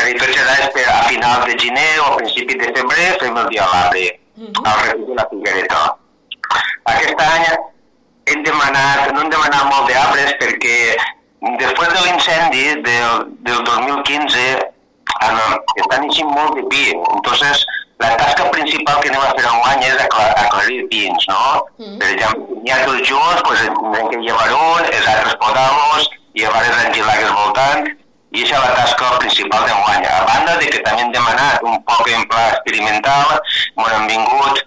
i tot serà a final de gener o a principi de febrer fem el dia de l'arbre al refugi de la Figuereta. Aquest any no hem demanat molt d'arbres perquè després de l'incendi del 2015 estan eixint molt de pi. Entonces, la tasca principal que anem a fer enguany és aclarir pins, no? Per exemple, n'hi ha tots junts, doncs hem que llevar un, els altres podar-los, llevar els engilagues voltant, i aquesta és la tasca principal d'enguany. A banda de que també hem demanat un poc en pla experimental, on han vingut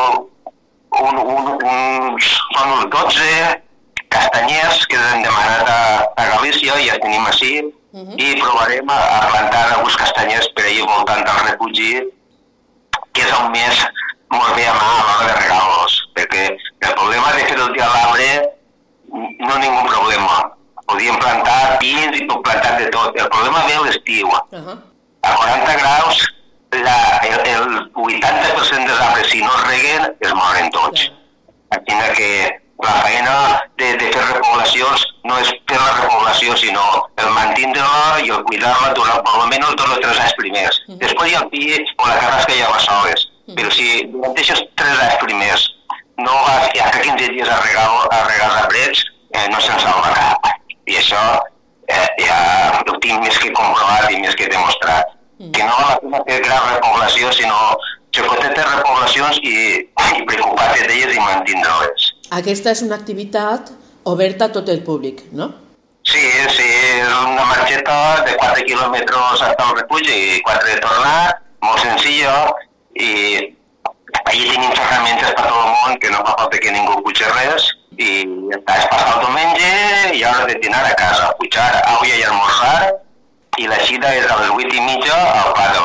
són uns 12 castanyers que hem demanat a Galícia, ja els tenim així, i provarem a plantar alguns castanyers per allà voltant al refugi, que és un mes molt bé a mà a l'hora de regar-los, perquè el problema de fer el dia a l'arbre no és ningú problema. Podíem plantar pins i plantar de tot. El problema ve a l'estiu. A 40 graus, el 80% dels arbres, si no es reguen, es moren tots. Així que la feina de fer repoblacions no és fer la repoblació, sinó el mantindre-la i el cuidar-la durant per almenys 2 o 3 anys primers. Després hi ha el pi o la carrasca ja va soles. Però si durant aquests 3 anys primers no vas ja que 15 dies a regar els arbrets, no se'n salva cap. I això ja ho tinc més que comprovat i més que demostrat. Que no val la pena fer gran repoblació, sinó xocotetes repoblacions i preocupar-te d'elles i mantindre-les. Aquesta és una activitat oberta a tot el públic, no? Sí, és una marxeta de 4 quilòmetres fins al refugi i 4 de tornar, molt senzilla, i allà tenim ferramentes per tot el món, que no fa falta que ningú puja res, i és passar el diumenge i a hora de dinar a casa, pujar, avui i almorzar, i la cita és a les 8:30 al pla